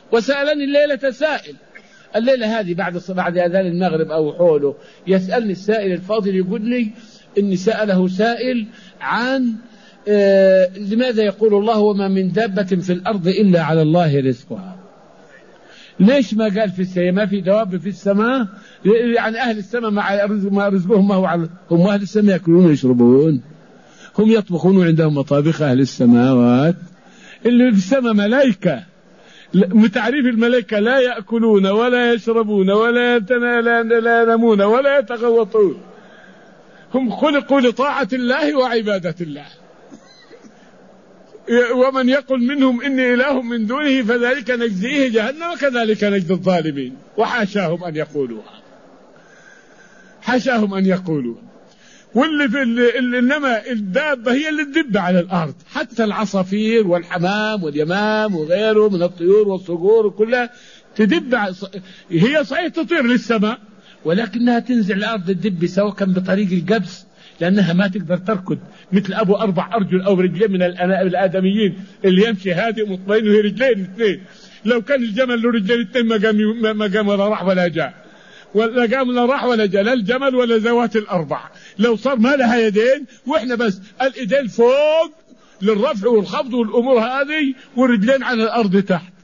وسألني الليلة سائل، الليلة هذه بعد أذان المغرب أو حوله، يسألني السائل الفاضل يقول لي إن سأله سائل عن لماذا يقول الله وما من دابة في الأرض إلا على الله رزقها. ليش ما قال في السماء؟ ما في دواب في السماء؟ يعني أهل السماء مع رزقهم ما هو هم أهل السماء يأكلون ويشربون، هم يطبخون عندهم مطابخ أهل السماوات. اللي في السماء ملائكة، بتعريف الملائكة لا يأكلون ولا يشربون ولا ينامون ولا يتغوطون، هم خلقوا لطاعة الله وعبادة الله. ومن يقل منهم إني إله من دونه فذلك نجزيه جهنم وكذلك نجزي الظالمين. وحاشاهم أن يقولوها، حاشاهم أن يقولوها. واللي في إنما الدابة هي اللي تدب على الأرض، حتى العصافير والحمام واليمام وغيره من الطيور والصقور كلها تدب، هي صحيح تطير للسماء ولكنها تنزل الأرض تدب، سواء كان بطريق القبس لأنها ما تقدر تركض مثل أبو 4 أرجل أو رجلين من الآدميين اللي يمشي هادئ مطمئن وهي رجلين 2. لو كان الجمل له رجلين 2 ما قام ولا راح ولا جاء، ولا قام ولا راح ولا جاء، لا الجمل ولا ذوات ال4. لو صار ما لها يدين وإحنا بس الإيدين فوق للرفع والخفض والأمور هذه، والرجلين على الأرض تحت،